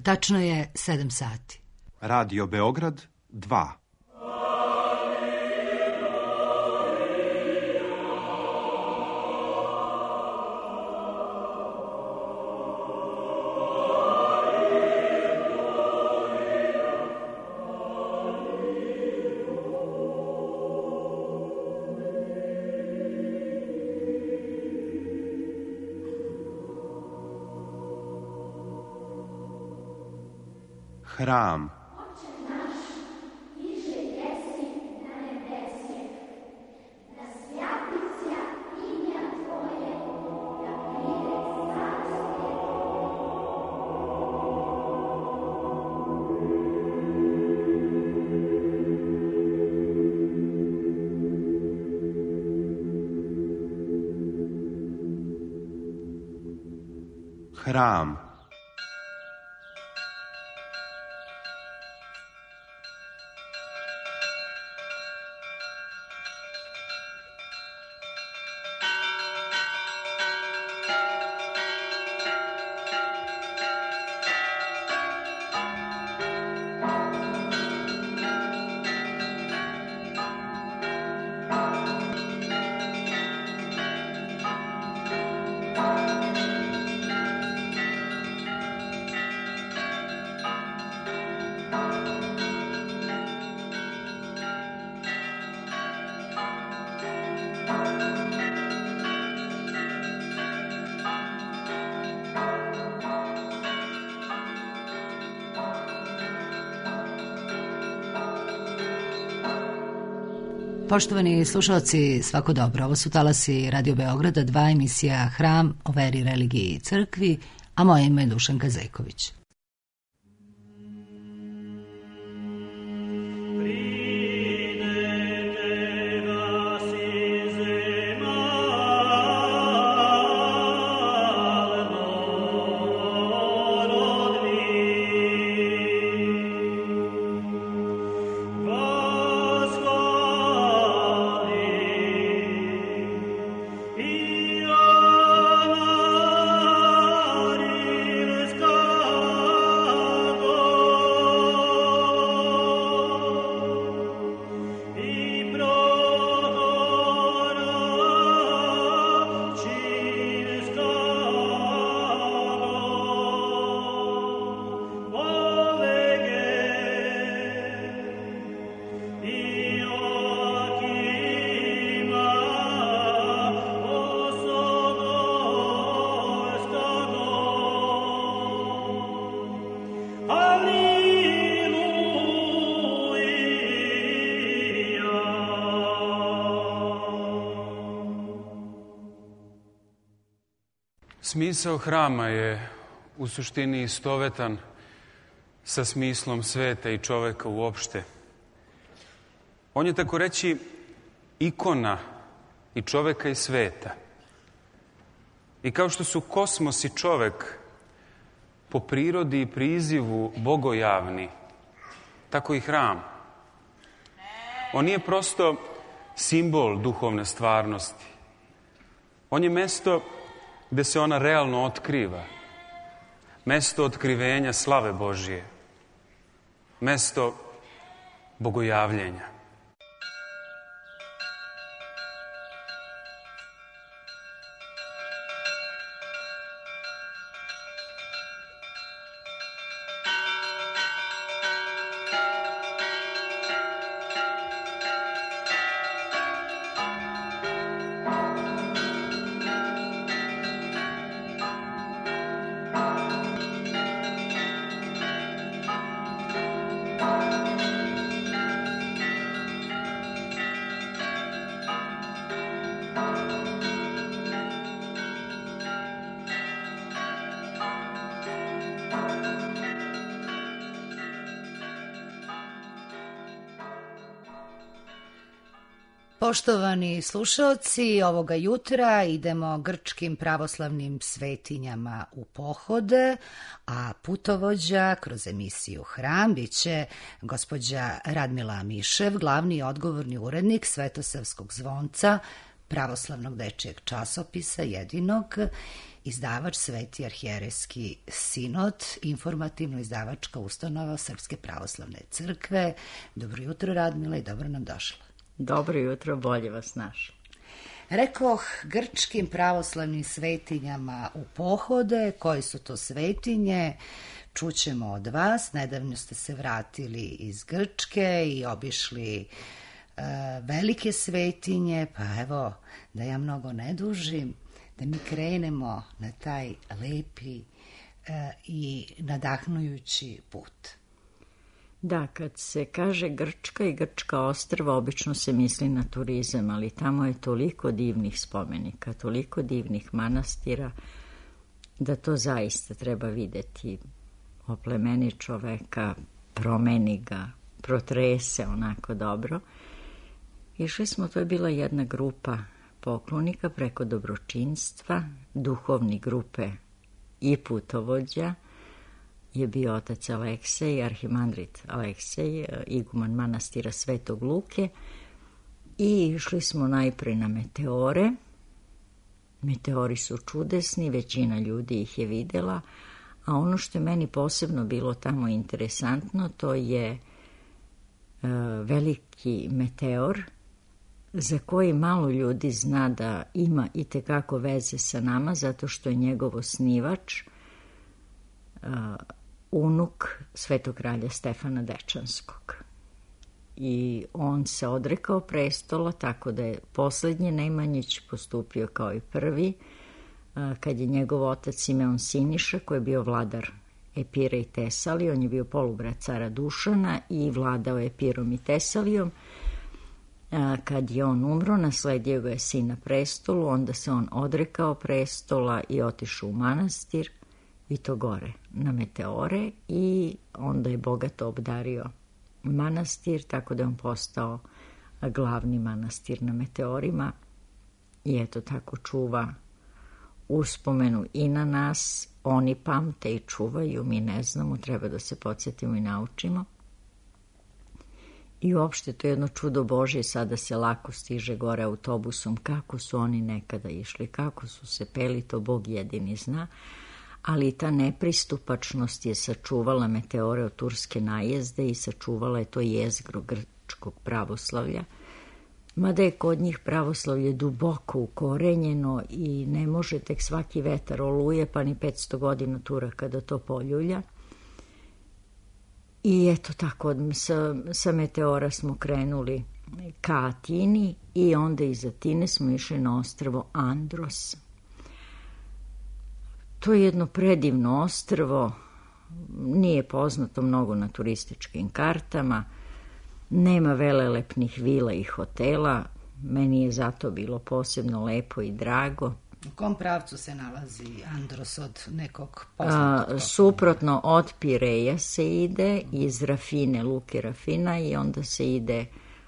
Tačno je 7 sati. Radio Beograd 2. Hram. Hram. Poštovani slušalci, svako dobro. Ovo su talasi Radio Beograda 2, emisija Hram o veri, religiji i crkvi, a moje ime je Dušanka Zejković. Smisao hrama je u suštini istovetan sa smislom sveta i čoveka uopšte. On je, tako reći, ikona i čoveka i sveta. I kao što su kosmos i čovek po prirodi i prizivu bogojavni, tako i hram. On nije prosto simbol duhovne stvarnosti. On je mesto gde se ona realno otkriva. Mesto otkrivenja slave Božije. Mesto bogojavljenja. Poštovani slušalci, ovoga jutra idemo grčkim pravoslavnim svetinjama u pohode, a putovođa kroz emisiju Hram biće gospođa Radmila Mišev, glavni i odgovorni urednik Svetosavskog zvonca, pravoslavnog dečijeg časopisa, jedinog, izdavač Sveti arhijerejski sinod, informativno-izdavačka ustanova Srpske pravoslavne crkve. Dobro jutro, Radmila, i dobro nam došla. Dobro jutro, bolje vas našla. Rekoh, grčkim pravoslavnim svetinjama u pohode. Koji su to svetinje? Čućemo od vas. Nedavno ste se vratili iz Grčke i obišli velike svetinje, pa evo, da ja mnogo ne dužim, da mi krenemo na taj lepi i nadahnujući put. Da, kad se kaže Grčka i Grčka ostrva, obično se misli na turizam, ali tamo je toliko divnih spomenika, toliko divnih manastira, da to zaista treba videti. Oplemeni čoveka, promeni ga, protrese onako dobro. Išli smo, to je bila jedna grupa poklonika preko dobročinstva, duhovni grupe i putovođa. Je bio otac Aleksej, arhimandrit Aleksej, iguman manastira Svetog Luke, i išli smo najpre na meteore. Meteori su čudesni, većina ljudi ih je videla, a ono što je meni posebno bilo tamo interesantno, to je veliki meteor za koji malo ljudi zna da ima itekako veze sa nama, zato što je njegov osnivač unuk svetog kralja Stefana Dečanskog. I on se odrekao prestola, tako da je poslednji Nemanjić postupio kao i prvi, kad je njegov otac Simeon Siniša, koji je bio vladar Epira i Tesalije, on je bio polubrat cara Dušana i vladao Epirom i Tesalijom. Kad je on umro, nasledio ga je sin na prestolu, onda se on odrekao prestola i otišao u manastir, i to gore na meteore, i onda je bogato obdario manastir, tako da je on postao glavni manastir na meteorima i eto tako čuva uspomenu i na nas. Oni pamte i čuvaju, mi ne znamo, treba da se podsjetimo i naučimo. I uopšte to je jedno čudo Božje, sada se lako stiže gore autobusom, kako su oni nekada išli, kako su se peli, to Bog jedini zna, ali ta nepristupačnost je sačuvala meteore od turske najezde i sačuvala je to jezgro grčkog pravoslavlja, mada je kod njih pravoslavlje duboko ukorenjeno i ne može tek svaki vetar oluje, pa ni 500 godina Turaka da to poljulja. I eto tako, sa meteora smo krenuli ka Atini i onda iz Atine smo išli na ostrvo Andros. To je jedno predivno ostrvo, nije poznato mnogo na turističkim kartama, nema velelepnih vila i hotela, meni je zato bilo posebno lepo i drago. U kom pravcu se nalazi Andros od nekog poznatog? Suprotno od Pireja se ide, iz Rafine, luke Rafina, i onda se ide,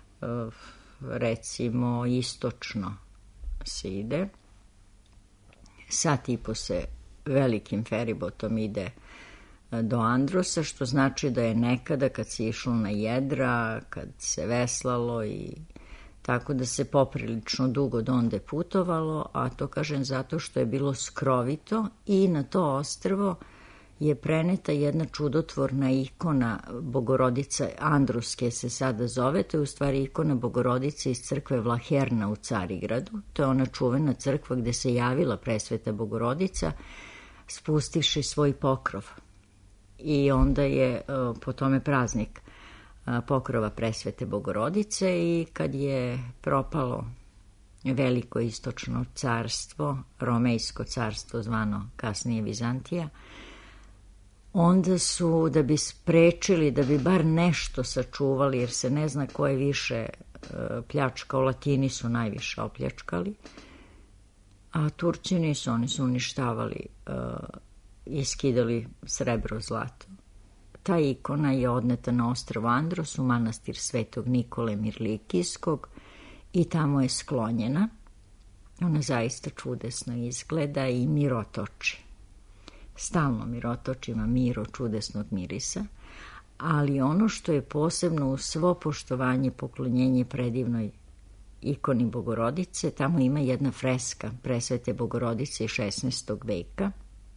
recimo, istočno se ide. Sat i po se velikim feribotom ide do Androsa, što znači da je nekada kad se išlo na jedra, kad se veslalo, i tako da se poprilično dugo donde putovalo, a to kažem zato što je bilo skrovito i na to ostrvo je preneta jedna čudotvorna ikona Bogorodice Androske se sada zove, to je u stvari ikona Bogorodice iz crkve Vlaherna u Carigradu, to je ona čuvena crkva gde se javila presveta Bogorodica spustivši svoj pokrov, i onda je po tome praznik pokrova presvete Bogorodice. I kad je propalo veliko istočno carstvo, Romejsko carstvo zvano kasnije Vizantija, onda su, da bi sprečili, da bi bar nešto sačuvali, jer se ne zna ko je više pljačkao, Latini su najviše opljačkali, a Turci nisu, oni su uništavali i skidali srebro, zlato. Ta ikona je odneta na ostrvo Andros u manastir Svetog Nikole Mirlikijskog i tamo je sklonjena. Ona zaista čudesno izgleda i mirotoči. Stalno mirotoči, ima miro čudesnog mirisa, ali ono što je posebno uz svo poštovanje, poklonjenje predivnoj ikoni Bogorodice, tamo ima jedna freska presvete Bogorodice iz 16. veka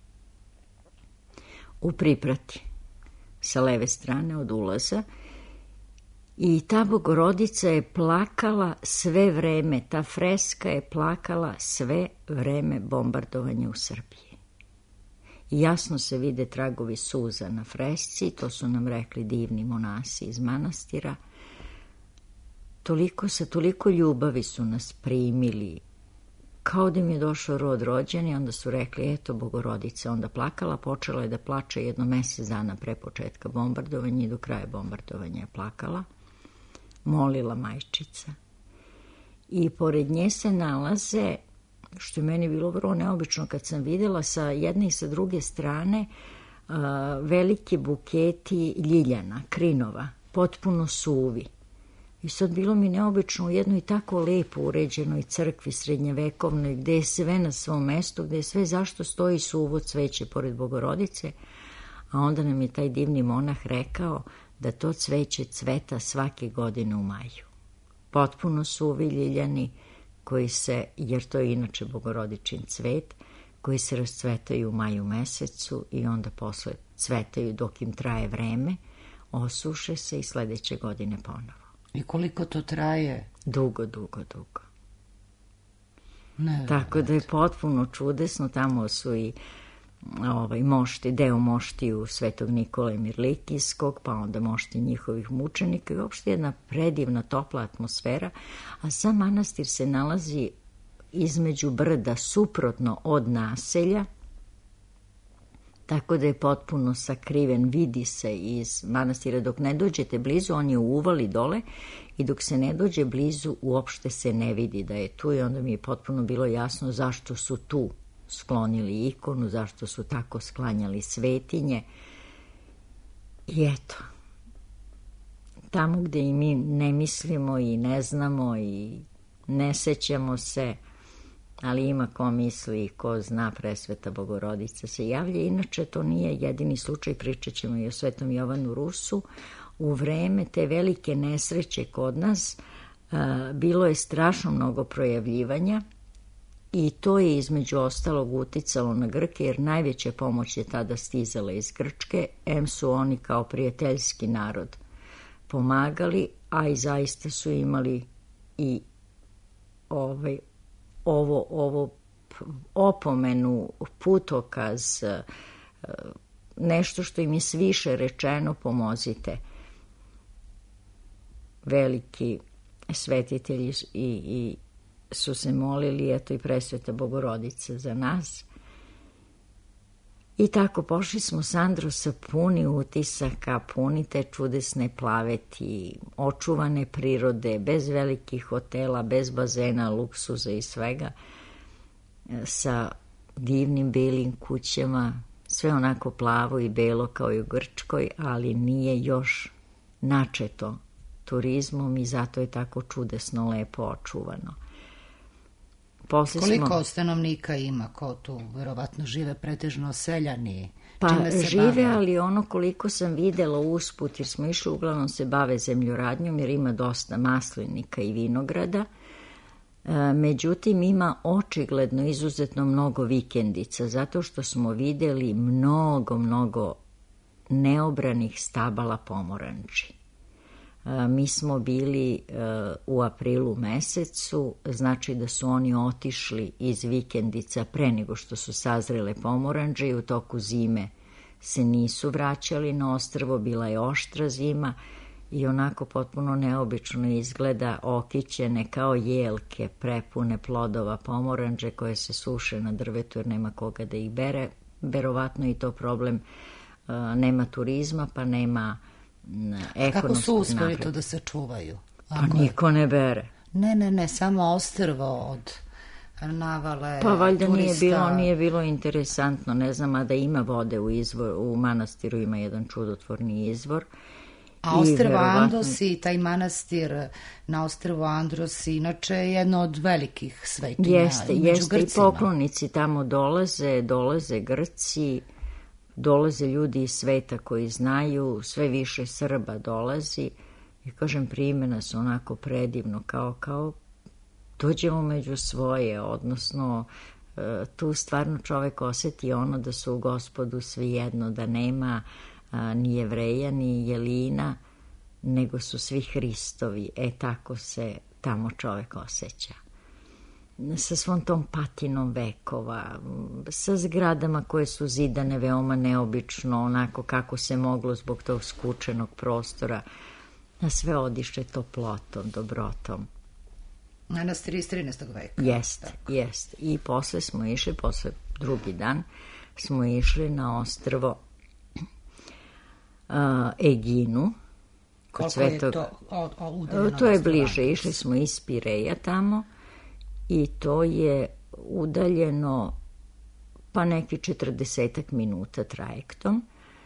u priprati sa leve strane od ulaza. I ta Bogorodica je plakala sve vreme, ta freska je plakala sve vreme bombardovanja u Srbiji. I jasno se vide tragovi suza na fresci, to su nam rekli divni monasi iz manastira. Toliko ljubavi su nas primili, kao da im je došao rod rođen, i onda su rekli, eto, Bogorodica onda plakala, počela je da plače jedno mesec dana pre početka bombardovanja i do kraja bombardovanja je plakala, molila majčica. I pored nje se nalaze, što je meni bilo vrlo neobično kad sam videla, sa jedne i sa druge strane veliki buketi ljiljana, krinova, potpuno suvi. I sad bilo mi neobično u jednoj tako lepo uređenoj crkvi srednjevekovnoj, gde je sve na svom mestu, gde je sve zašto stoji suvo cveće pored Bogorodice, a onda nam je taj divni monah rekao da to cveće cveta svake godine u maju. Potpuno suvi ljiljani, koji se, jer to je inače Bogorodičin cvet, koji se rascvetaju u maju mesecu i onda posle cvetaju dok im traje vreme, osuše se i sledeće godine ponovo. I koliko to traje? Dugo. Tako da je potpuno čudesno. Tamo su i mošti, deo moštiju Svetog Nikole Mirlikijskog, pa onda mošti njihovih mučenika i uopšte jedna predivna, topla atmosfera. A sam manastir se nalazi između brda, suprotno od naselja, tako da je potpuno sakriven, vidi se iz manastira. Dok ne dođete blizu, on je u uvali dole, i dok se ne dođe blizu, uopšte se ne vidi da je tu, i onda mi je potpuno bilo jasno zašto su tu sklonili ikonu, zašto su tako sklanjali svetinje. I eto, tamo gde i mi ne mislimo i ne znamo i ne sećamo se, ali ima ko misli i ko zna, presveta Bogorodica se javlja. Inače, to nije jedini slučaj, pričat ćemo i o Svetom Jovanu Rusu. U vreme te velike nesreće kod nas bilo je strašno mnogo projavljivanja, i to je između ostalog uticalo na Grke, jer najveća pomoć je tada stizala iz Grčke. Em su oni kao prijateljski narod pomagali, a i zaista su imali i ovo opomenu, putokaz, nešto što im je sviše rečeno, pomozite. Veliki svetitelji i su se molili, eto i presveta Bogorodica za nas. I tako pošli smo s Androsa puni utisaka, puni te čudesne plaveti, očuvane prirode, bez velikih hotela, bez bazena, luksuza i svega, sa divnim belim kućama, sve onako plavo i belo kao i u Grčkoj, ali nije još načeto turizmom i zato je tako čudesno lepo očuvano. Koliko stanovnika ima, ko tu verovatno žive, pretežno seljani? Pa žive, ali ono koliko sam videla usput, jer smo išli, uglavnom se bave zemljoradnjom, jer ima dosta maslinika i vinograda. Međutim, ima očigledno izuzetno mnogo vikendica, zato što smo videli mnogo neobranih stabala pomoranči. Mi smo bili u aprilu mesecu, znači da su oni otišli iz vikendica pre nego što su sazrele pomoranđe i u toku zime se nisu vraćali na ostrvo, bila je oštra zima i onako potpuno neobično izgleda, okićene kao jelke, prepune plodova pomoranđe koje se suše na drvetu jer nema koga da ih bere. Verovatno i to problem, nema turizma pa nema ekonomskog Kako su uspeli napretka. to da se čuvaju? Pa niko ne bere. Ne, samo ostrvo od navale Pa valjda turista. nije bilo interesantno, ne znam, a da ima vode u manastiru, ima jedan čudotvorni izvor. A ostrvo Andros i taj manastir na ostrvu Andros inače je jedno od velikih svetinja. Jeste, i poklonici tamo dolaze Grci, dolaze ljudi iz sveta koji znaju, sve više Srba dolazi i kažem, primena su onako predivno, kao dođemo među svoje, odnosno tu stvarno čovek oseti ono da su u Gospodu svi jedno, da nema ni Jevreja, ni Jelina, nego su svi Hristovi. Tako se tamo čovek osjeća. Sa svom tom patinom vekova, sa zgradama koje su zidane veoma neobično, onako kako se moglo zbog tog skučenog prostora, na sve odiše toplotom, dobrotom. Manastir iz 13. veka. Jest. I posle smo išli, drugi dan, smo išli na ostrvo Eginu. Koliko je to udaljeno? To je bliže, išli smo iz Pireja tamo i to je udaljeno pa neki 40 minuta trajektom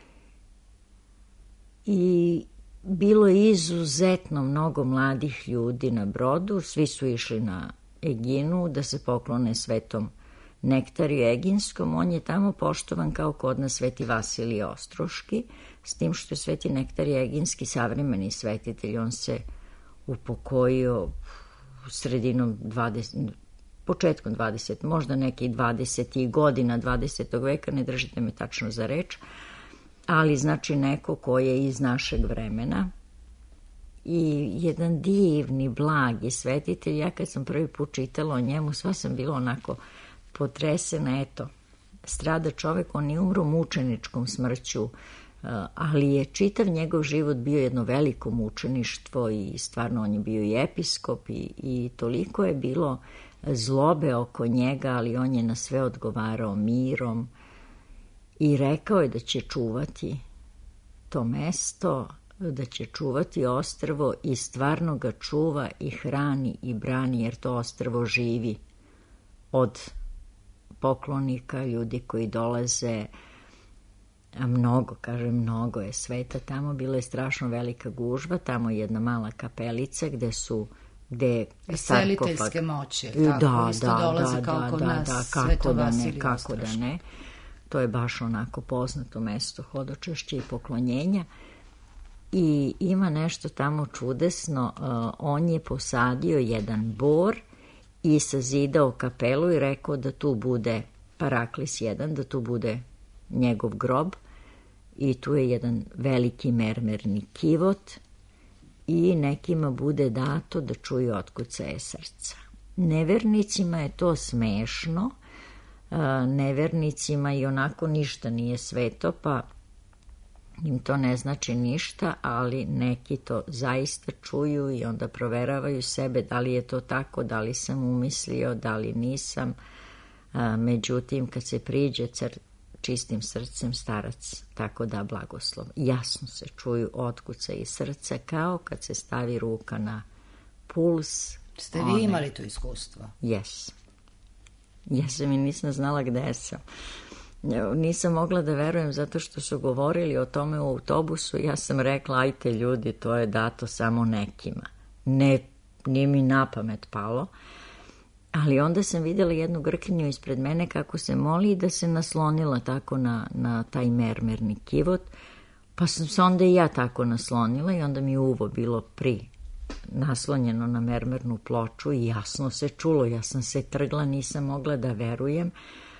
i bilo je izuzetno mnogo mladih ljudi na brodu, svi su išli na Eginu da se poklone Svetom Nektariju Eginskom. On je tamo poštovan kao kod nas Sveti Vasilije Ostroški, s tim što je Sveti Nektarije Eginski savremeni svetitelj. On se upokojio sredinom početkom 20, možda neki 20. godina 20. veka, ne držite me tačno za reč, ali znači neko ko je iz našeg vremena i jedan divni, blagi svetitelj. Ja kad sam prvi put čitala o njemu, sva sam bila onako potresena, eto, strada čovek, on je umro mučeničkom smrću, ali je čitav njegov život bio jedno veliko mučeništvo i stvarno on je bio i episkop i toliko je bilo zlobe oko njega, ali on je na sve odgovarao mirom i rekao je da će čuvati to mesto, da će čuvati ostrvo i stvarno ga čuva i hrani i brani, jer to ostrvo živi od poklonika, ljudi koji dolaze, a mnogo je sveta tamo. Bila je strašno velika gužva, tamo je jedna mala kapelica gde seliteljske moći, tako isto dolaze kao kod nas Sveto Vasilije Ostroški. Kako da ne, to je baš onako poznato mesto hodočašća i poklonjenja i ima nešto tamo čudesno. On je posadio jedan bor i sazidao kapelu i rekao da tu bude Paraklis jedan, da tu bude njegov grob i tu je jedan veliki mermerni kivot i nekima bude dato da čuju otkucaje srca. Nevernicima je to smešno, nevernicima i onako ništa nije sveto, pa im to ne znači ništa, ali neki to zaista čuju i onda proveravaju sebe da li je to tako, da li sam umislio, da li nisam. Međutim, kad se priđe čistim srcem, starac tako da blagoslov. Jasno se čuju otkucaji srca, kao kad se stavi ruka na puls. Ste vi imali to iskustvo? Jes. Ja sam i nisam znala gde sam. Nisam mogla da verujem zato što su govorili o tome u autobusu. Ja sam rekla, ajte ljudi, to je dato samo nekima. Nije mi na pamet palo. Ali onda sam vidjela jednu Grkinju ispred mene kako se moli i da se naslonila tako na taj mermerni kivot. Pa sam se onda i ja tako naslonila i onda mi je uvo bilo naslonjeno na mermernu ploču i jasno se čulo. Ja sam se trgla, nisam mogla da verujem.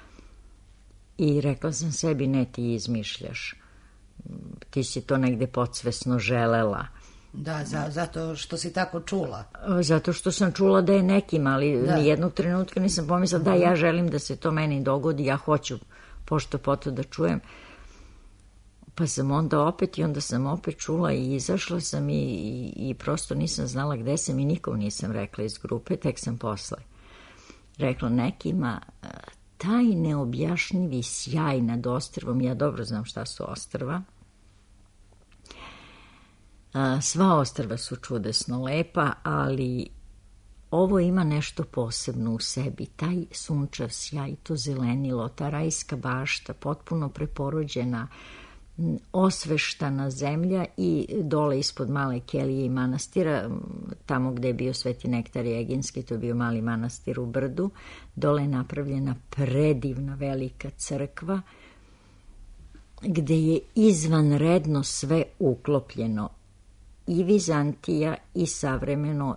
I rekla sam sebi, ne, ti izmišljaš. Ti si to negde podsvesno želela. Da, zato što si tako čula. Zato što sam čula da je nekim, ali nijednog trenutka nisam pomislila da ja želim da se to meni dogodi, ja hoću pošto poto da čujem. Pa sam onda sam opet čula i izašla sam i prosto nisam znala gde sam i nikom nisam rekla iz grupe, tek sam posle rekla nekima. Taj neobjašnjivi sjaj nad ostrvom, ja dobro znam šta su ostrva. Sva ostrva su čudesno lepa, ali ovo ima nešto posebno u sebi. Taj sunčav sjaj, to zelenilo, ta rajska bašta, potpuno preporođena, osveštana zemlja i dole ispod male kelije i manastira, tamo gde je bio Sveti Nektarije Eginski, to je bio mali manastir u brdu, dole je napravljena predivna velika crkva gde je izvanredno sve uklopljeno, i Vizantija i savremeno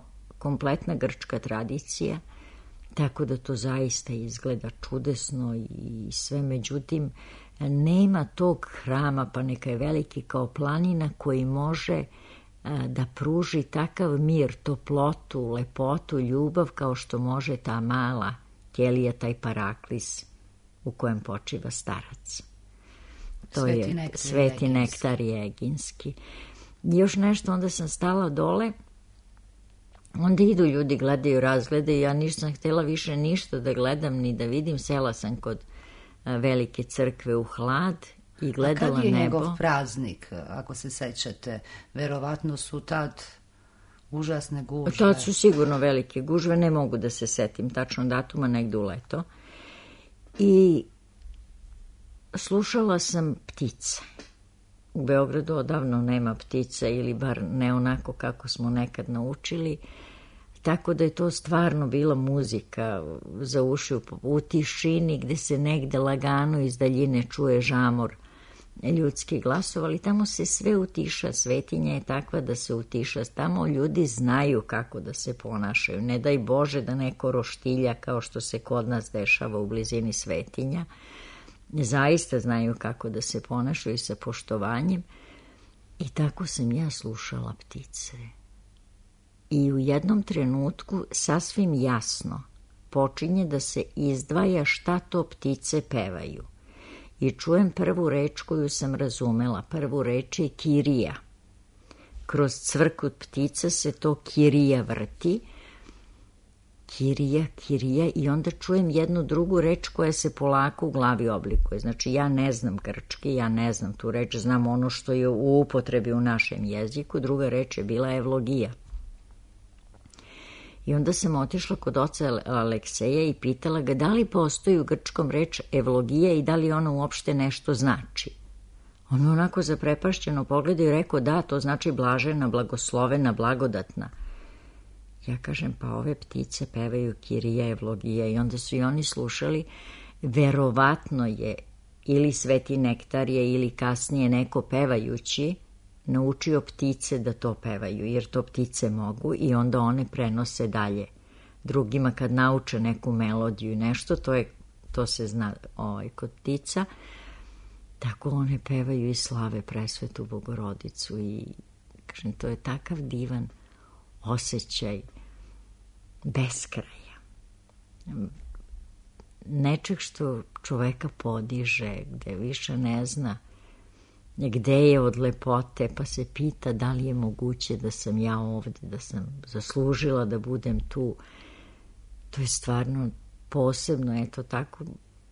kompletna grčka tradicija, tako da to zaista izgleda čudesno i sve. Međutim, nema tog hrama, pa neka je veliki kao planina, koji može da pruži takav mir, toplotu, lepotu, ljubav kao što može ta mala ćelija, taj paraklis u kojem počiva starac. To je sveti nektar jeginski. Još nešto, onda sam stala dole, onda idu ljudi, gledaju, razgledaju, ja nisam htjela više ništa da gledam ni da vidim, sela sam kod velike crkve u hlad i gledala nebo. A kad je njegov praznik, ako se sećate? Verovatno su tad užasne gužve. Tad su sigurno velike gužve, ne mogu da se setim tačno datuma, negde u leto. I slušala sam ptice. U Beogradu odavno nema ptica, ili bar ne onako kako smo nekad naučili, tako da je to stvarno bila muzika za uši, u tišini gde se negde lagano iz daljine čuje žamor ljudskih glasova, ali tamo se sve utiša, svetinja je takva da se utiša, tamo ljudi znaju kako da se ponašaju, ne daj Bože da neko roštilja kao što se kod nas dešava u blizini svetinja, zaista znaju kako da se ponašaju sa poštovanjem. I tako sam ja slušala ptice. I u jednom trenutku sasvim jasno počinje da se izdvaja šta to ptice pevaju. I čujem prvu reč koju sam razumela. Prvu reč je kirija. Kroz cvrkut ptica se to kirija vrti. Kirija, kirija, i onda čujem jednu drugu reč koja se polako u glavi oblikuje. Znači, ja ne znam grčki, ja ne znam tu reč, znam ono što je u upotrebi u našem jeziku. Druga reč je bila evlogija. I onda sam otišla kod oca Alekseja i pitala ga da li postoji u grčkom reč evlogija i da li ona uopšte nešto znači. On me onako zaprepašćeno pogledao i rekao da, to znači blažena, blagoslovena, blagodatna. Ja kažem, pa ove ptice pevaju kirija, evlogija, i onda su i oni slušali. Verovatno je ili sveti Nektarije ili kasnije neko pevajući naučio ptice da to pevaju, jer to ptice mogu, i onda one prenose dalje drugima kad nauče neku melodiju i nešto, to se zna kod ptica, tako one pevaju i slave presvetu Bogorodicu. I kažem, to je takav divan osjećaj beskraja, nečeg što čoveka podiže, gde više ne zna gde je od lepote, pa se pita da li je moguće da sam ja ovde, da sam zaslužila da budem tu. To je stvarno posebno, eto tako.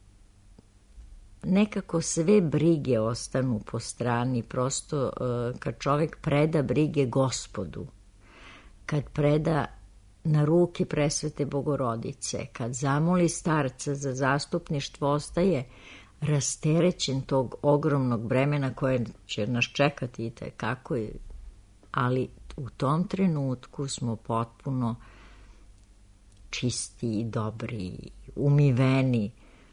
Nekako sve brige ostanu po strani, prosto kad čovek preda brige Gospodu, kad preda na ruke presvete Bogorodice, kad zamoli starca za zastupništvo, ostaje rasterećen tog ogromnog bremena koje će nas čekati i kako je. Ali u tom trenutku smo potpuno čisti i dobri, umiveni.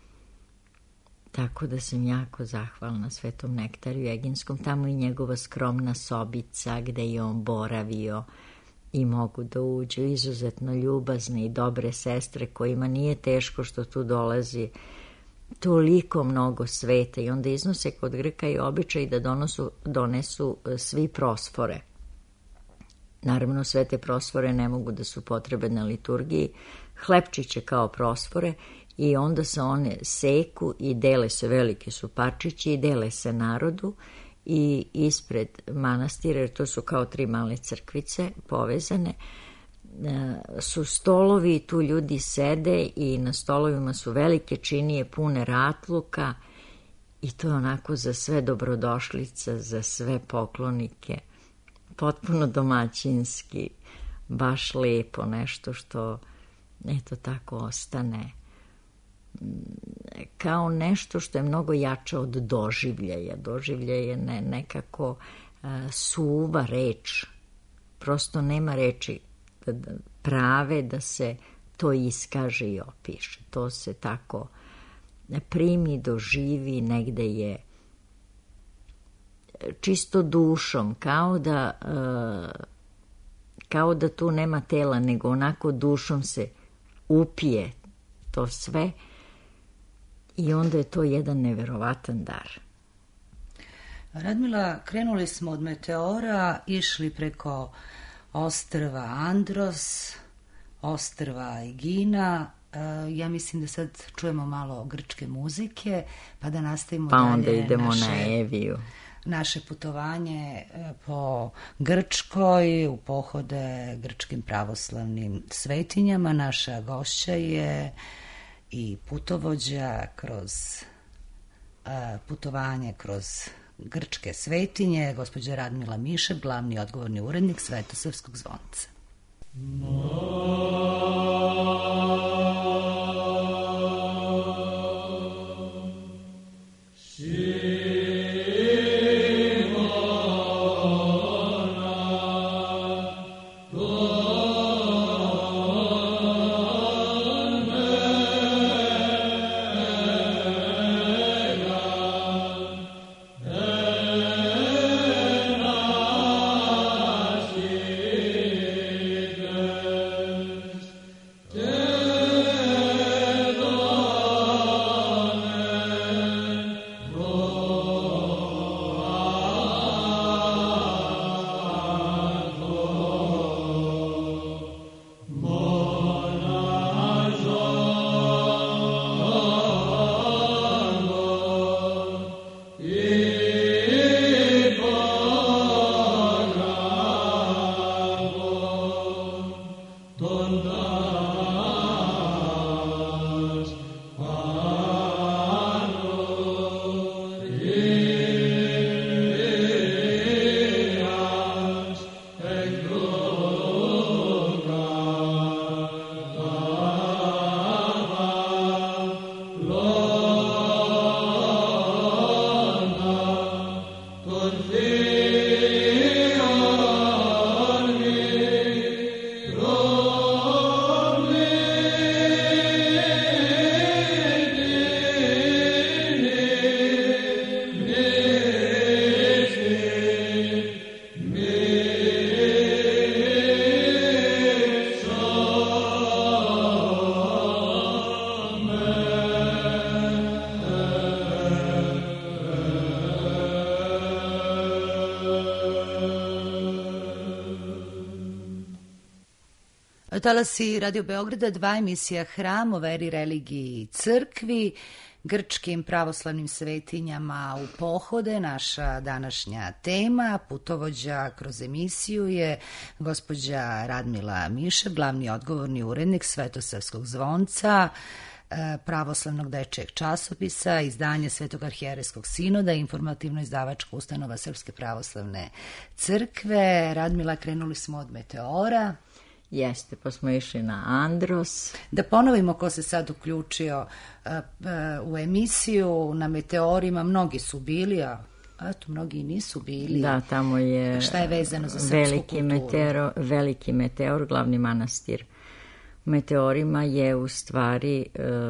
Tako da sam jako zahvalna Svetom Nektariju Eginskom. Tamo i njegova skromna sobica gde je on boravio i mogu da uđu izuzetno ljubazne i dobre sestre kojima nije teško što tu dolazi toliko mnogo sveta, i onda iznose kod Grka i običaj da donesu svi prosfore. Naravno, sve te prosfore ne mogu da su potrebe na liturgiji, hlebčiće kao prosfore, i onda se one seku i dele se, veliki su parčići, i dele se narodu, i ispred manastira, jer to su kao 3 male crkvice povezane, su stolovi, tu ljudi sede i na stolovima su velike činije pune ratluka, i to je onako za sve dobrodošlica, za sve poklonike, potpuno domaćinski, baš lepo, nešto što eto tako ostane kao nešto što je mnogo jače od doživljaja. Doživljaj je nekako suva reč, prosto nema reči prave da se to iskaže i opiše. To se tako primi, doživi, negde je čisto dušom, kao da kao da tu nema tela, nego onako dušom se upije to sve i onda je to jedan neverovatan dar. Radmila, krenuli smo od meteora, išli preko ostrva Andros, ostrva Egina. Ja mislim da sad čujemo malo grčke muzike, pa da nastavimo dalje. Pa onda idemo na Eviju. Naše putovanje po Grčkoj, u pohode grčkim pravoslavnim svetinjama. Naša gošća je i putovođa kroz putovanje kroz grčke svetinje, gospođa Radmila Mišev, glavni odgovorni urednik Svetosavskog zvonca. Talasi Radio Beograda, 2 emisija Hram o veri, religiji i crkvi, grčkim pravoslavnim svetinjama u pohode. Naša današnja tema, putovođa kroz emisiju, je gospođa Radmila Mišev, glavni odgovorni urednik Svetosavskog zvonca, pravoslavnog dečijeg časopisa, izdanje Svetog arhijerejskog sinoda, informativno izdavačka ustanova Srpske pravoslavne crkve. Radmila, krenuli smo od meteora. Jeste, pa smo išli na Andros. Da ponovimo ko se sad uključio u emisiju. Na meteorima mnogi su bili, a eto, mnogi i nisu bili. Da, tamo je šta je vezano za srpsku kulturu. Veliki meteor, glavni manastir meteorima je u stvari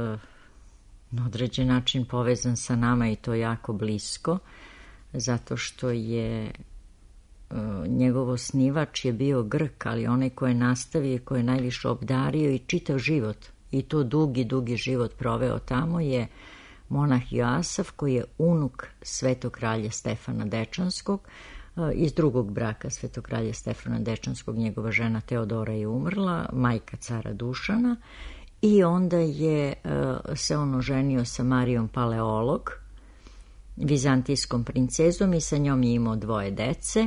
na određen način povezan sa nama i to jako blisko, zato što je njegov osnivač je bio Grk, ali onaj ko je nastavio i ko je najviše obdario i čitav život, i to dugi život proveo tamo, je monah Joasaf, koji je unuk svetog kralja Stefana Dečanskog, iz drugog braka svetog kralja Stefana Dečanskog. Njegova žena Teodora je umrla, majka cara Dušana, i onda je se on oženio sa Marijom Paleolog, vizantijskom princezom, i sa njom je imao 2 dece.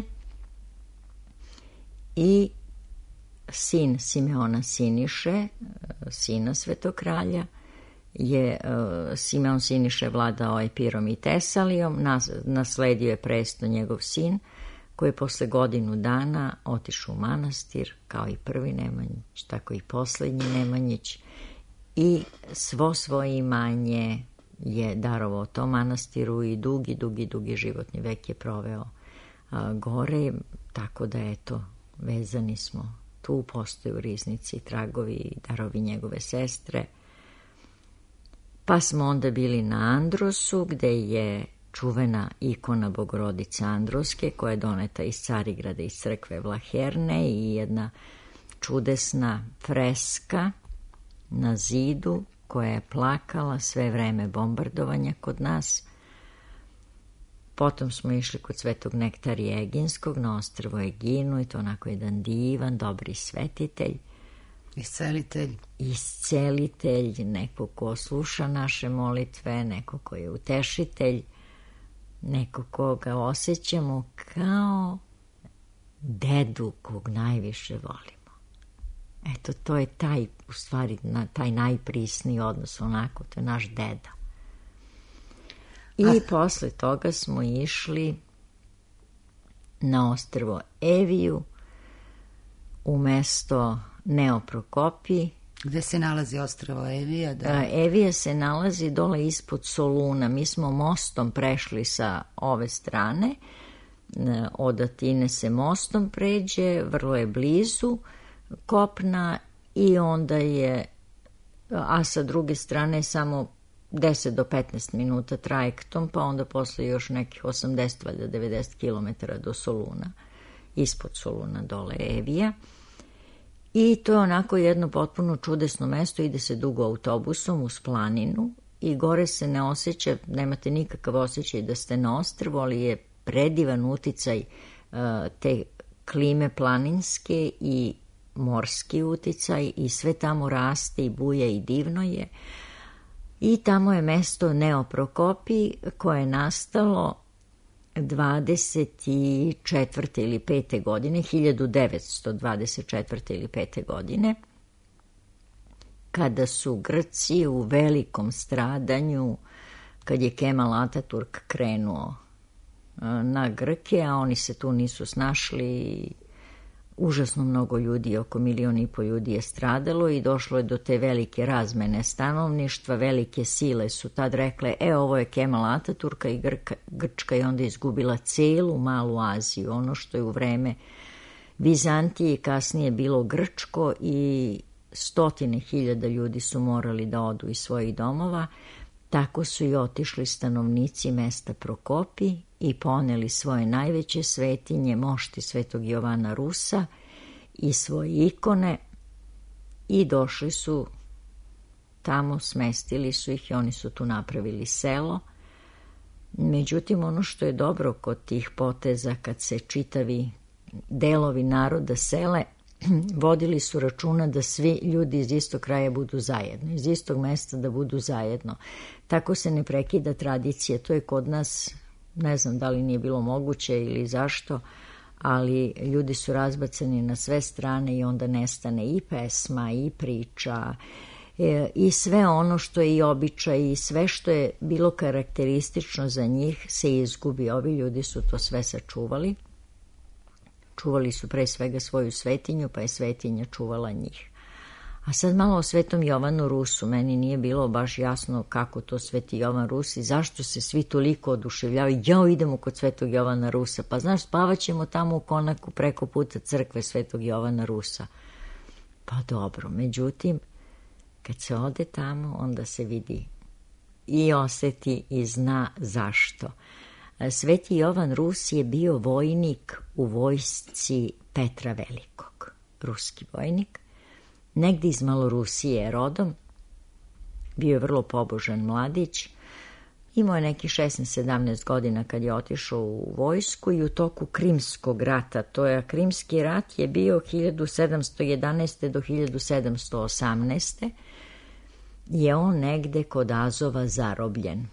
I sin Simeona Siniše, sina svetog kralja, je Simeon Siniše vladao Epirom i Tesalijom, nasledio je presto njegov sin, koji je posle godinu dana otišao u manastir, kao i prvi Nemanjić, tako i poslednji Nemanjić, i svo svoje imanje je darovao tom manastiru i dugi životni vek je proveo gore, tako da eto, vezani smo. Tu postoje u riznici tragovi i darovi njegove sestre. Pa smo onda bili na Androsu, gde je čuvena ikona Bogorodice Androvske koja je doneta iz Carigrada, iz crkve Vlaherne, i jedna čudesna freska na zidu koja je plakala sve vreme bombardovanja kod nas. Potom smo išli kod Svetog Nektarija Eginskog na ostrvo Eginu i to onako jedan divan, dobri svetitelj. Iscelitelj, neko ko sluša naše molitve, neko ko je utešitelj, neko koga osjećamo kao dedu kog najviše volimo. Eto, to je taj, u stvari, taj najprisniji odnos, onako, to je naš deda. I posle toga smo išli na ostrvo Eviju, u mesto Neoprokopi. Gde se nalazi ostrvo Evija? Evija se nalazi dole ispod Soluna. Mi smo mostom prešli sa ove strane. Od Atine se mostom pređe, vrlo je blizu kopna i onda je, a sa druge strane samo 10 do 15 minuta trajektom, pa onda posle još nekih 80, valjda 90 km do Soluna, ispod Soluna dole Evija. I to je onako jedno potpuno čudesno mesto, ide se dugo autobusom uz planinu i gore se ne osjeća, nemate nikakav osjećaj da ste na ostrvu, ali je predivan uticaj te klime planinske i morski uticaj i sve tamo raste i buje i divno je. I tamo je mesto Neoprokopi koje je nastalo 24. ili 5. godine, 1924. ili 5. godine, kada su Grci u velikom stradanju, kad je Kemal Ataturk krenuo na Grke, a oni se tu nisu snašli, užasno mnogo ljudi, oko 1,5 miliona ljudi je stradalo i došlo je do te velike razmene stanovništva. Velike sile su tad rekle, ovo je Kemal Ataturka i Grčka je onda izgubila celu Malu Aziju, ono što je u vreme Vizantije kasnije bilo grčko, i 100.000 ljudi su morali da odu iz svojih domova. Tako su i otišli stanovnici mesta Prokopi i poneli svoje najveće svetinje, mošti Svetog Jovana Rusa i svoje ikone i došli su tamo, smestili su ih i oni su tu napravili selo. Međutim, ono što je dobro kod tih poteza, kad se čitavi delovi naroda sele, vodili su računa da svi ljudi iz istog kraja budu zajedno, iz istog mesta da budu zajedno. Tako se ne prekida tradicija. To je kod nas, ne znam da li nije bilo moguće ili zašto, ali ljudi su razbacani na sve strane i onda nestane i pesma i priča i sve ono što je i običaj i sve što je bilo karakteristično za njih se izgubi. Ovi ljudi su to sve sačuvali. Čuvali su pre svega svoju svetinju, pa je svetinja čuvala njih. A sad malo o Svetom Jovanu Rusu. Meni nije bilo baš jasno kako to Sveti Jovan Rus i zašto se svi toliko oduševljavaju. Idemo kod Svetog Jovana Rusa. Pa znaš, spavat ćemo tamo u konaku preko puta crkve Svetog Jovana Rusa. Pa dobro, međutim, kad se ode tamo, onda se vidi i oseti i zna zašto. Sveti Jovan Rus je bio vojnik u vojsci Petra Velikog, ruski vojnik, negdje iz Malorusije je rodom, bio je vrlo pobožan mladić, imao je neki 16-17 godina kad je otišao u vojsku i u toku Krimskog rata, Krimski rat je bio 1711. do 1718. je on negde kod Azova zarobljen.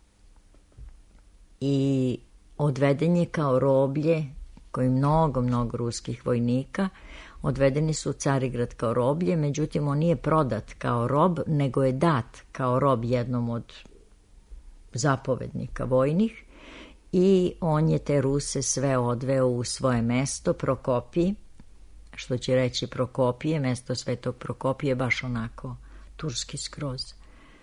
I odveden je kao roblje, koji mnogo ruskih vojnika, odvedeni su u Carigrad kao roblje, međutim on nije prodat kao rob, nego je dat kao rob jednom od zapovednika vojnih i on je te Ruse sve odveo u svoje mesto Prokopije, što će reći Prokopije, mesto Svetog Prokopije, baš onako turski skroz.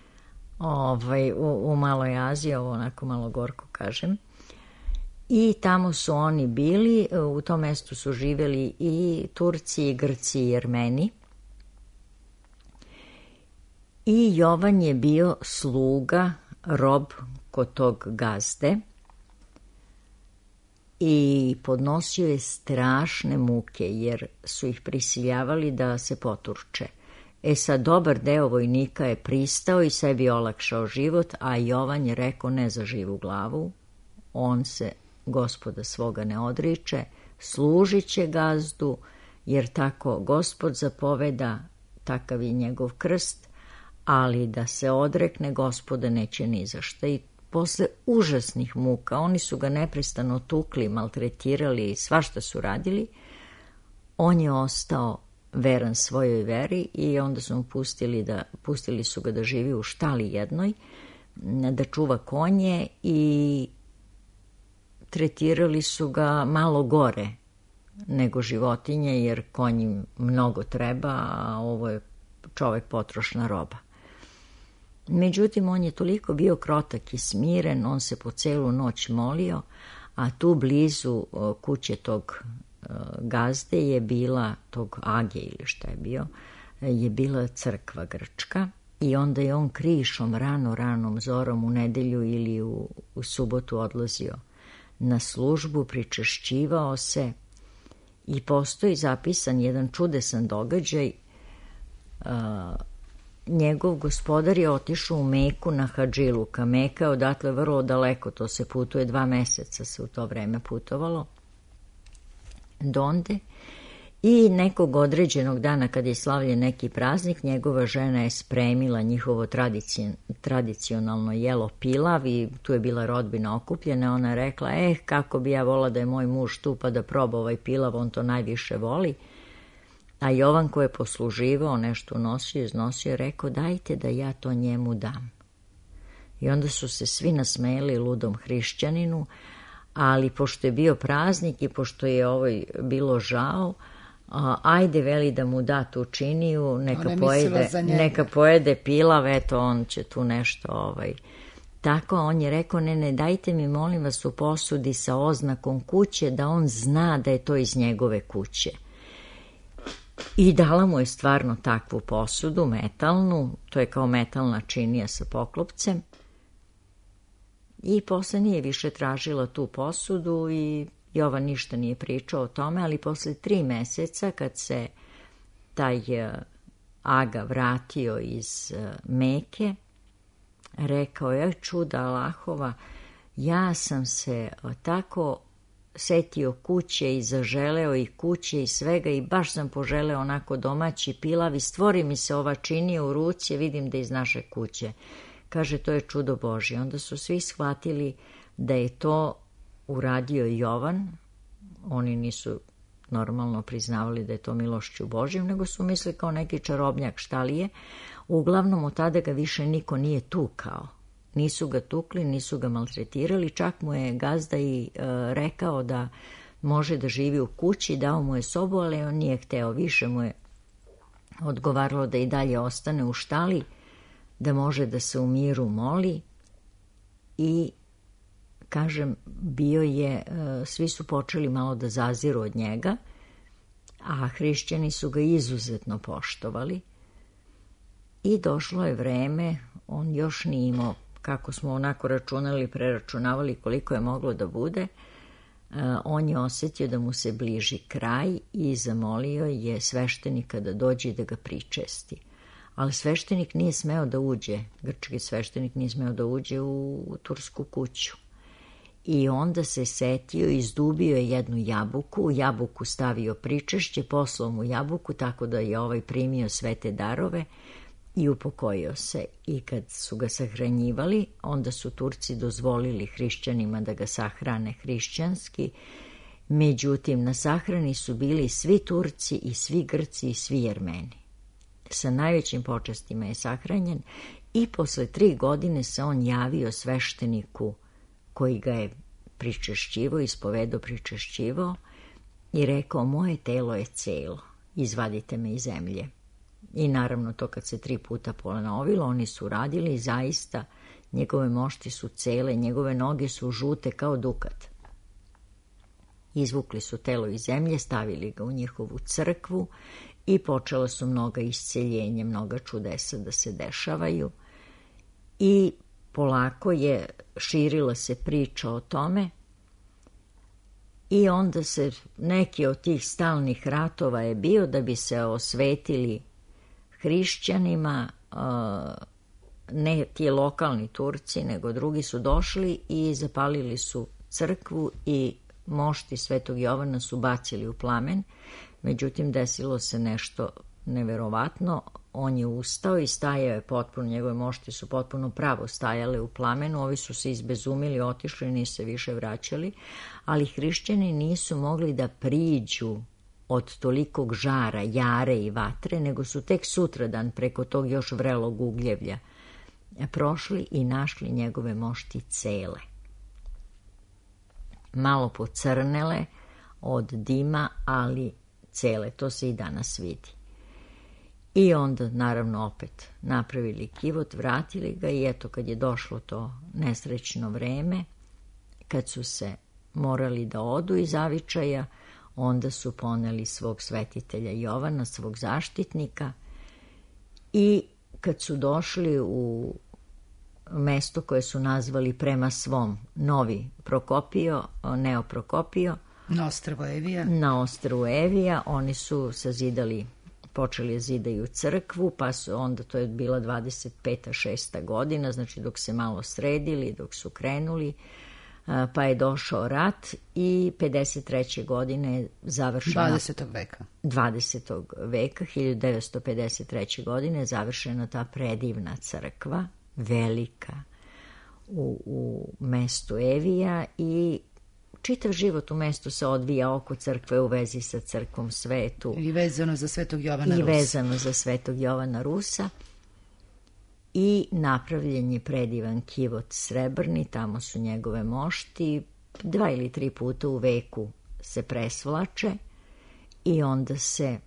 U Maloj Aziji, ovo onako malo gorko kažem. I tamo su oni bili, u tom mestu su živjeli i Turci, i Grci, i Jermeni. I Jovan je bio sluga rob kod tog gazde i podnosio je strašne muke jer su ih prisiljavali da se poturče. Sad dobar deo vojnika je pristao i sebi olakšao život, a Jovan je rekao ne za živu glavu, on se Gospoda svoga ne odriče, služit će gazdu, jer tako Gospod zapoveda, takav je njegov krst, ali da se odrekne Gospoda neće ni za šta. I posle užasnih muka, oni su ga neprestano tukli, maltretirali i svašta su radili, on je ostao veran svojoj veri i onda su mu pustili su ga da živi u štali jednoj, da čuva konje i tretirali su ga malo gore nego životinje, jer konji mnogo treba, a ovo je čovek potrošna roba. Međutim, on je toliko bio krotak i smiren, on se po celu noć molio, a tu blizu kuće tog gazde je bila, tog Age ili šta je bio, je bila crkva grčka i onda je on krišom ranom zorom u nedelju ili u subotu odlazio na službu, pričešćivao se i postoji zapisan jedan čudesan događaj. Njegov gospodar je otišao u Meku na Hadžiluka. Meka je odatle vrlo daleko, to se putuje 2 meseca se u to vreme putovalo donde i nekog određenog dana kad je slavljen neki praznik, njegova žena je spremila njihovo tradicionalno jelo pilav i tu je bila rodbina okupljena. Ona je rekla, kako bi ja volila da je moj muž tu pa da proba ovaj pilav, on to najviše voli. A Jovan koji je posluživao, nešto unosio, iznosio, rekao, dajte da ja to njemu dam. I onda su se svi nasmejali ludom hrišćaninu, ali pošto je bio praznik i pošto je ovoj bilo žao, ajde veli da mu da tu činiju, neka pojede pilav, eto on će tu nešto Tako on je rekao, ne, dajte mi molim vas u posudi sa oznakom kuće da on zna da je to iz njegove kuće. I dala mu je stvarno takvu posudu, metalnu, to je kao metalna činija sa poklopcem. I posle nije više tražila tu posudu i Jovan ništa nije pričao o tome, ali posle 3 meseca kad se taj Aga vratio iz Meke, rekao je, čuda Allahova, ja sam se tako setio kuće i zaželeo i kuće i svega i baš sam poželeo onako domaći pilav i stvori mi se ova činija u ruci, vidim da iz naše kuće. Kaže, to je čudo Božje. Onda su svi shvatili da je to uradio Jovan. Oni nisu normalno priznavali da je to milošću Božjom, nego su mislili kao neki čarobnjak, šta li je. Uglavnom, od tada ga više niko nije tukao. Nisu ga tukli, nisu ga maltretirali, čak mu je gazda i rekao da može da živi u kući, dao mu je sobu, ali on nije hteo. Više mu je odgovaralo da i dalje ostane u štali, da može da se u miru moli i, kažem, bio je, svi su počeli malo da zaziru od njega, a hrišćani su ga izuzetno poštovali i došlo je vreme, on još nije imao, kako smo onako računali, preračunavali koliko je moglo da bude, on je osjetio da mu se bliži kraj i zamolio je sveštenika da dođe i da ga pričesti. Ali sveštenik nije smeo da uđe, grčki sveštenik nije smeo da uđe u tursku kuću. I onda se setio, izdubio je jednu jabuku, u jabuku stavio pričešće, poslao mu jabuku, tako da je primio sve te darove i upokojio se. I kad su ga sahranjivali, onda su Turci dozvolili hrišćanima da ga sahrane hrišćanski. Međutim, na sahrani su bili svi Turci i svi Grci i svi Jermeni. Sa najvećim počastima je sahranjen i posle 3 godine se on javio svešteniku koji ga je pričešćivao, ispovedao pričešćivao i rekao, moje telo je celo, izvadite me iz zemlje. I naravno to kad se 3 puta ponovilo, oni su radili i zaista njegove mošti su cele, njegove noge su žute kao dukat. Izvukli su telo iz zemlje, stavili ga u njihovu crkvu i počela su mnoga isceljenja, mnoga čudesa da se dešavaju i polako je širila se priča o tome i onda se neki od tih stalnih ratova je bio da bi se osvetili hrišćanima, ne ti lokalni Turci, nego drugi su došli i zapalili su crkvu i mošti Svetog Jovana su bacili u plamen. Međutim, desilo se nešto neverovatno. On je ustao i stajao je potpuno, njegove mošti su potpuno pravo stajale u plamenu, ovi su se izbezumili, otišli, nisu se više vraćali, ali hrišćani nisu mogli da priđu od tolikog žara, jare i vatre, nego su tek sutradan preko tog još vrelog ugljevlja prošli i našli njegove mošti cele. Malo pocrnele od dima, ali cele, to se i danas vidi. I onda, naravno, opet napravili kivot, vratili ga i eto, kad je došlo to nesrećno vreme, kad su se morali da odu iz zavičaja, onda su poneli svog svetitelja Jovana, svog zaštitnika, i kad su došli u mesto koje su nazvali prema svom, Novi Prokopio, Neoprokopio, na ostrvu Evija, oni su počeli zidaju crkvu, pa su onda, to je bila 25. 6. godina, znači dok se malo sredili, dok su krenuli, pa je došao rat i 53. godine je završena 20. veka, 1953. godine je završena ta predivna crkva, velika, u mestu Evija, i čitav život u mestu se odvija oko crkve u vezi sa crkvom svetu. I vezano za Svetog Jovana Rusa. I napravljen je predivan kivot srebrni, tamo su njegove mošti, 2 ili 3 puta u veku se presvlače i onda se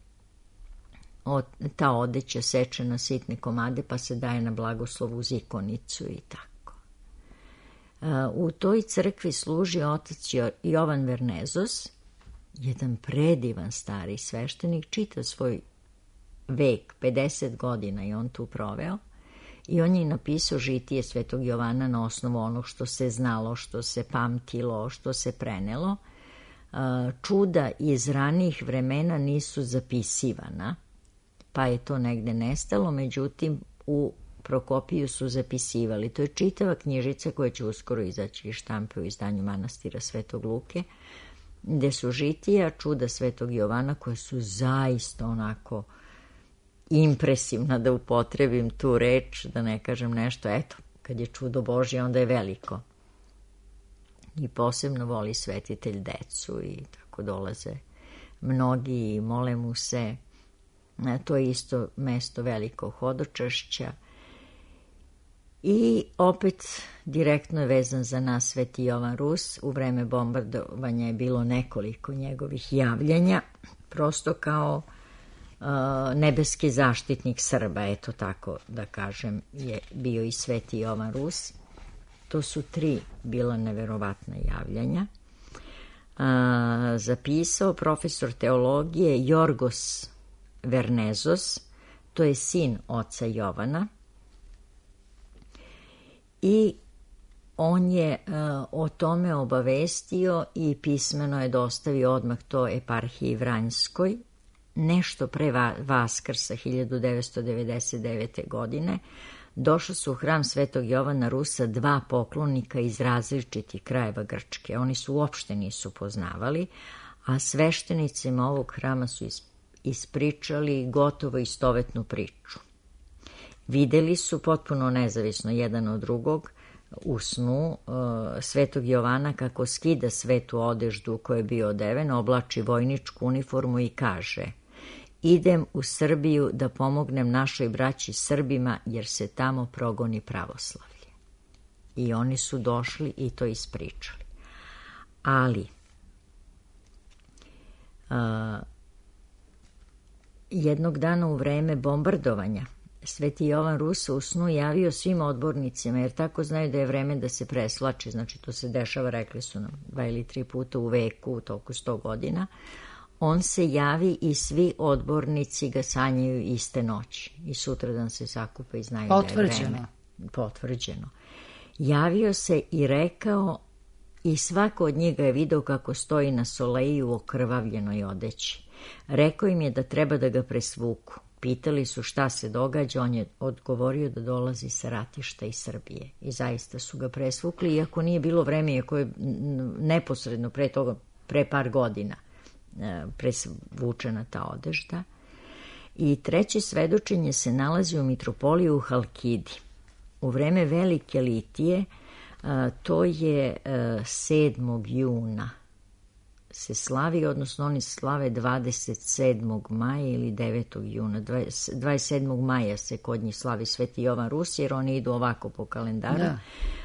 ta odeća seče na sitne komade pa se daje na blagoslov uz ikonicu i tako. U toj crkvi služi otac Jovan Vernezos, jedan predivan stari sveštenik, čita svoj vek, 50 godina je on tu proveo, i on je napisao žitije Svetog Jovana na osnovu onog što se znalo, što se pamtilo, što se prenelo. Čuda iz ranijih vremena nisu zapisivana, pa je to negde nestalo, međutim u Prokopiju su zapisivali. To je čitava knjižica koja će uskoro izaći iz štampe u izdanju manastira Svetog Luke, gde su žitija čuda Svetog Jovana koje su zaista onako impresivna, da upotrebim tu reč, da ne kažem nešto, eto, kad je čudo Božje, onda je veliko. I posebno voli svetitelj decu i tako dolaze mnogi i mole mu se. To je isto mesto velikog hodočašća. I opet direktno je vezan za nas Sveti Jovan Rus. U vreme bombardovanja je bilo nekoliko njegovih javljanja, prosto kao nebeski zaštitnik Srba, eto tako da kažem, je bio i Sveti Jovan Rus. To su 3 bila neverovatna javljanja. Zapisao profesor teologije Jorgos Vernezos, to je sin oca Jovana, i on je o tome obavestio i pismeno je dostavio odmah to eparhiji Vranjskoj. Nešto pre Vaskrsa 1999. godine došli su u hram Svetog Jovana Rusa 2 poklonika iz različitih krajeva Grčke. Oni su uopšte nisu poznavali, a sveštenicima ovog hrama su ispričali gotovo istovetnu priču. Videli su potpuno nezavisno jedan od drugog u snu Svetog Jovana kako skida svetu odeždu u kojoj je bio odeven, oblači vojničku uniformu i kaže: idem u Srbiju da pomognem našoj braći Srbima jer se tamo progoni pravoslavlje. I oni su došli i to ispričali. Ali jednog dana u vreme bombardovanja Sveti Jovan Rus u snu javio svim odbornicima, jer tako znaju da je vreme da se preslače, znači to se dešava, rekli su nam, 2 ili 3 puta u veku, u toku 100 godina. On se javi i svi odbornici ga sanjaju iste noći i sutradan se sakupe i znaju da je vreme. potvrđeno. Javio se i rekao, i svako od njih ga je video kako stoji na soleji u okrvavljenoj odeći. Rekao im je da treba da ga presvuku. Pitali su šta se događa, on je odgovorio da dolazi sa ratišta iz Srbije. I zaista su ga presvukli, iako nije bilo vreme, iako je neposredno pre toga, pre par godina, presvučena ta odežda. I treće svedočenje se nalazi u mitropoliji u Halkidi. U vreme Velike litije, to je 7. juna se slavi, odnosno oni slave 27. maja ili 9. juna. 27. maja se kod njih slavi Sveti Jovan Rus, jer oni idu ovako po kalendaru. Da.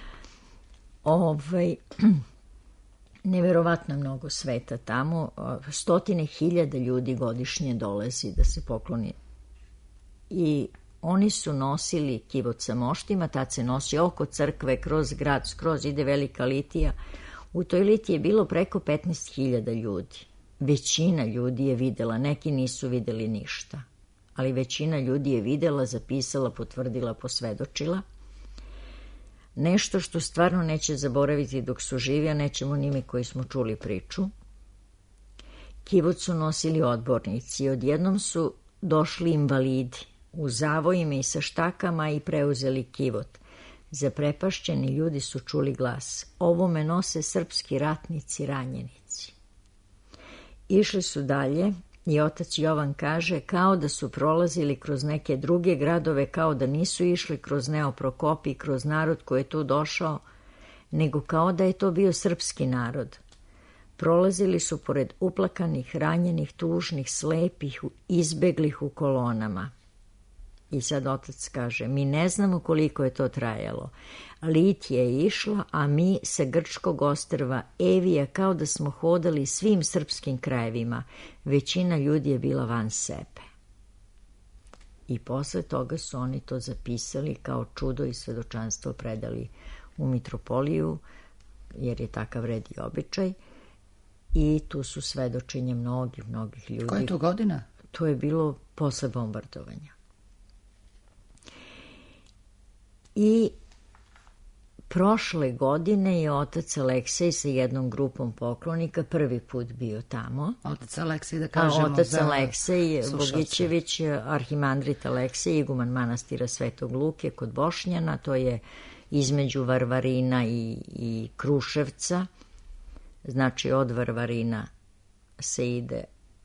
Neverovatno mnogo sveta tamo. 100.000 ljudi godišnje dolazi da se pokloni. I oni su nosili kivot sa moštima, tad se nosi oko crkve, kroz grad, skroz ide Velika litija. U toj litiji je bilo preko 15.000 ljudi. Većina ljudi je videla, neki nisu videli ništa, ali većina ljudi je videla, zapisala, potvrdila, posvedočila. Nešto što stvarno neće zaboraviti dok su živi, a nećemo ni mi koji smo čuli priču. Kivot su nosili odbornici, odjednom su došli invalidi u zavojima i sa štakama i preuzeli kivot. Zaprepašćeni ljudi su čuli glas: ovome nose srpski ratnici, ranjenici. Išli su dalje i otac Jovan kaže kao da su prolazili kroz neke druge gradove, kao da nisu išli kroz Neoprokopi, kroz narod koji je tu došao, nego kao da je to bio srpski narod. Prolazili su pored uplakanih, ranjenih, tužnih, slepih, izbeglih u kolonama. I sad otac kaže, mi ne znamo koliko je to trajalo. Litija je išla, a mi sa grčkog ostrva Evija kao da smo hodali svim srpskim krajevima. Većina ljudi je bila van sebe. I posle toga su oni to zapisali kao čudo i svedočanstvo predali u mitropoliju, jer je takav red i običaj. I tu su svedočenje mnogih ljudi. Koja je to godina? To je bilo posle bombardovanja. I prošle godine je otac Aleksej sa jednom grupom poklonika prvi put bio tamo. Otac Aleksej, da kažemo. Otac Aleksej Bogićević, arhimandrit Aleksej, iguman manastira Svetog Luke kod Bošnjana, to je između Varvarina i Kruševca. Znači od Varvarina se ide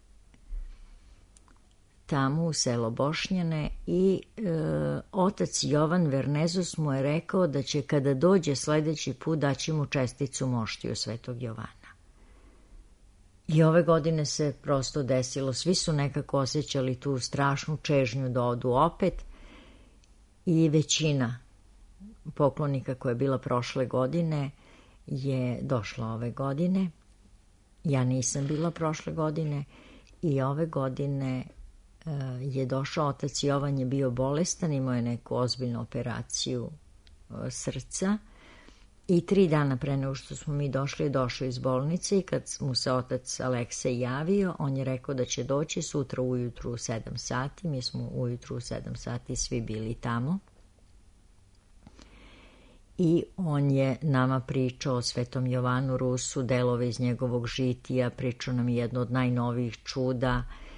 tamo u selo Bošnjane i otac Jovan Vernezus mu je rekao da će kada dođe sledeći put daći mu česticu moštiju Svetog Jovana. I ove godine se prosto desilo, svi su nekako osjećali tu strašnu čežnju da odu opet i većina poklonika koja je bila prošle godine je došla ove godine. Ja nisam bila prošle godine i ove godine je došao otac Jovan, je bio bolestan, imao je neku ozbiljnu operaciju srca i 3 dana pre nego što smo mi došli, je došao iz bolnice i kad mu se otac Aleksej javio, on je rekao da će doći sutra ujutru u 7 sati. Mi smo ujutru u 7 sati svi bili tamo. I on je nama pričao o Svetom Jovanu Rusu, delove iz njegovog žitija, pričao nam jedno od najnovijih čuda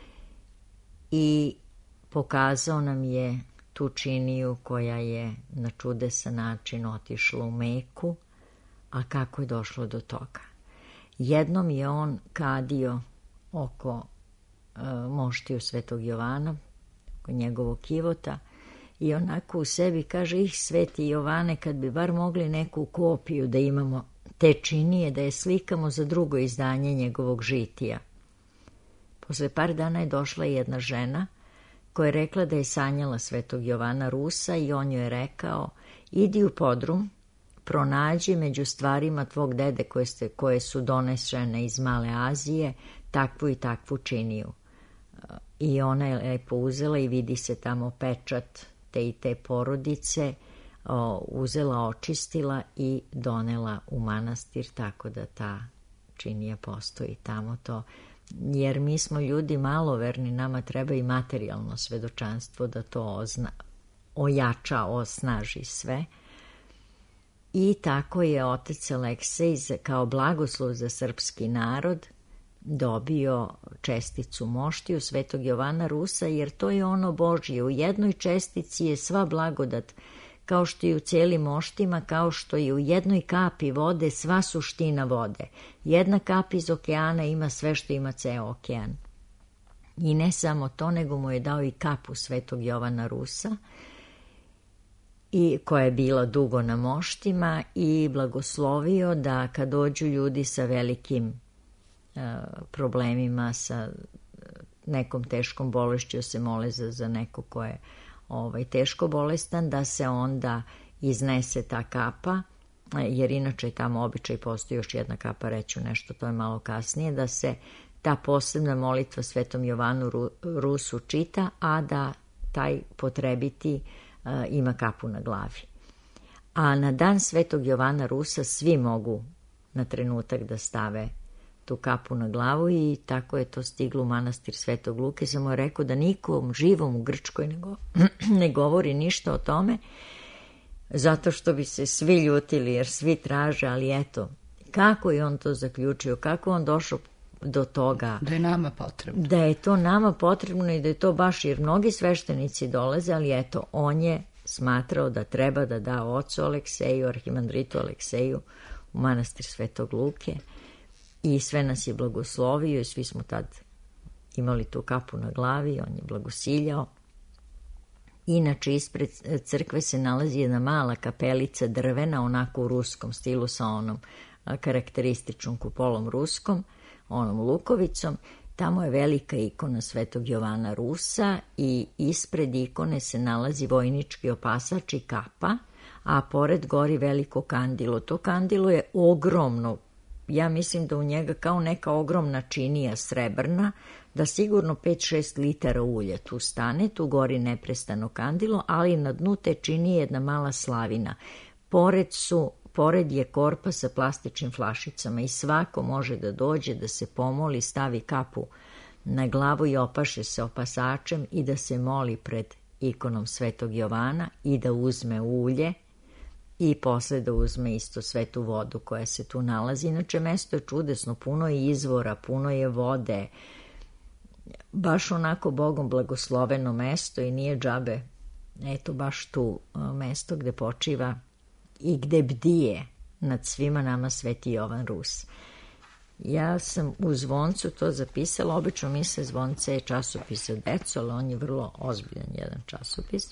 i pokazao nam je tu činiju koja je na čudesan način otišla u Meku, a kako je došlo do toga. Jednom je on kadio oko moštiju Svetog Jovana, oko njegovog kivota, i onako u sebi kaže, Sveti Jovane, kad bi bar mogli neku kopiju da imamo te činije, da je slikamo za drugo izdanje njegovog žitija. Posle par dana je došla jedna žena koja je rekla da je sanjala Svetog Jovana Rusa i on joj je rekao, idi u podrum, pronađi među stvarima tvog dede koje su donešene iz Male Azije takvu i takvu činiju. I ona je lepo uzela i vidi se tamo pečat te i te porodice, uzela, očistila i donela u manastir, tako da ta činija postoji tamo. To, jer mi smo ljudi maloverni, nama treba i materijalno svedočanstvo da to ojača, osnaži sve. I tako je otac Aleksej kao blagoslov za srpski narod dobio česticu moštiju Svetog Jovana Rusa, jer to je ono Božje. U jednoj čestici je sva blagodat, kao što i u cijelim moštima, kao što i u jednoj kapi vode sva suština vode. Jedna kap iz okeana ima sve što ima ceo okean. I ne samo to, nego mu je dao i kapu Svetog Jovana Rusa, i koja je bila dugo na moštima, i blagoslovio da kad dođu ljudi sa velikim problemima, sa nekom teškom bolešću, se mole za neko ko je teško bolestan, da se onda iznese ta kapa, jer inače tamo običaj postoji još jedna kapa, reću nešto, to je malo kasnije, da se ta posebna molitva Svetom Jovanu Rusu čita, a da taj potrebiti ima kapu na glavi. A na dan Svetog Jovana Rusa svi mogu na trenutak da stave tu kapu na glavu, i tako je to stiglo u manastir Svetog Luke. Samo je rekao da nikom živom u Grčkoj ne govori ništa o tome, zato što bi se svi ljutili, jer svi traže, ali eto, kako je on to zaključio, kako on došao do toga. Da je nama potrebno. Da je to nama potrebno i da je to baš, jer mnogi sveštenici dolaze, ali eto, on je smatrao da treba da da ocu Alekseju, arhimandritu Alekseju, u manastir Svetog Luke, i sve nas je blagoslovio i svi smo tad imali tu kapu na glavi, on je blagosiljao. Inače, ispred crkve se nalazi jedna mala kapelica drvena, onako u ruskom stilu, sa onom karakterističnom kupolom ruskom, onom lukovicom. Tamo je velika ikona Svetog Jovana Rusa i ispred ikone se nalazi vojnički opasač i kapa, a pored gori veliko kandilo. To kandilo je ogromno, ja mislim da u njega kao neka ogromna činija srebrna, da sigurno 5-6 litara ulja tu stane, tu gori neprestano kandilo, ali na dnu te činije jedna mala slavina. Pored je korpa sa plastičnim flašicama i svako može da dođe, da se pomoli, stavi kapu na glavu i opaše se opasačem i da se moli pred ikonom Svetog Jovana i da uzme ulje i posle da uzme isto svetu vodu koja se tu nalazi. Inače, mesto je čudesno, puno je izvora, puno je vode, baš onako Bogom blagosloveno mesto i nije džabe, eto baš tu mesto gde počiva i gde bdije nad svima nama Sveti Jovan Rus. Ja sam u Zvoncu to zapisala, obično mi se Zvonce je časopis za decu, ali on je vrlo ozbiljan jedan časopis.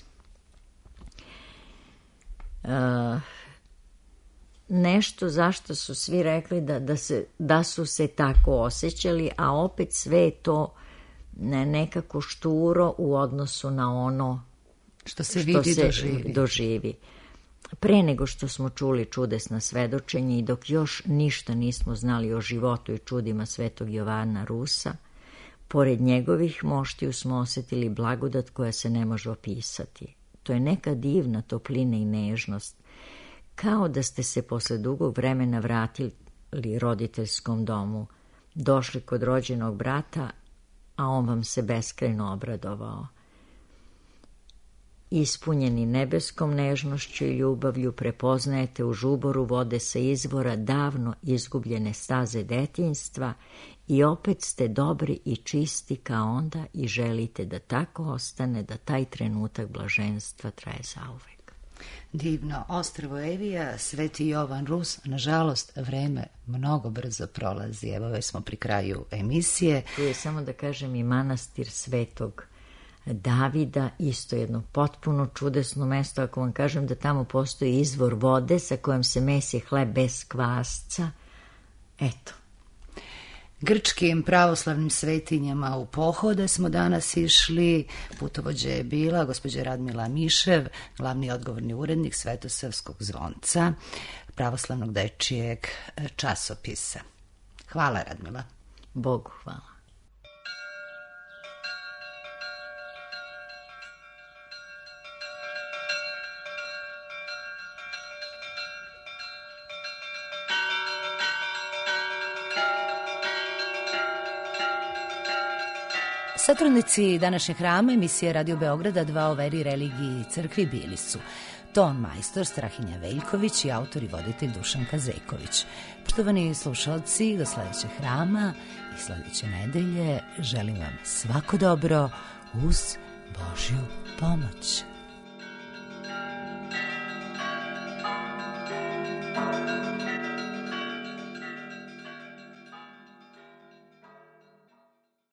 Nešto zašto su svi rekli da su se tako osjećali, a opet sve je to nekako šturo u odnosu na ono što se vidi, doživi. Pre nego što smo čuli čudesna svedočenja i dok još ništa nismo znali o životu i čudima Svetog Jovana Rusa, pored njegovih moštiju smo osjetili blagodat koja se ne može opisati. To je neka divna toplina i nežnost, kao da ste se posle dugog vremena vratili roditeljskom domu, došli kod rođenog brata, a on vam se beskrajno obradovao. Ispunjeni nebeskom nežnošću i ljubavlju prepoznajete u žuboru vode sa izvora davno izgubljene staze detinjstva i opet ste dobri i čisti kao onda i želite da tako ostane, da taj trenutak blaženstva traje zauvek. Divno. Ostrvo Evija, Sveti Jovan Rus, nažalost, vreme mnogo brzo prolazi. Evo, već smo pri kraju emisije. Tu je samo da kažem i manastir Svetog Davida, isto jedno potpuno čudesno mesto. Ako vam kažem da tamo postoji izvor vode sa kojom se mesi hleb bez kvasca, eto. Grčkim pravoslavnim svetinjama u pohode smo danas išli. Putovođa je bila gospođa Radmila Mišev, glavni odgovorni urednik Svetosavskog Zvonca, pravoslavnog dečijeg časopisa. Hvala, Radmila. Bogu hvala. Satrudnici današnjeg hrama emisije Radio Beograda 2 o veri, religiji i crkvi bili su ton majstor Strahinja Veljković i autor i voditelj Dušan Kazeković. Poštovani slušalci, do sledećeg hrama i sledeće nedelje želim vam svako dobro uz Božju pomoć.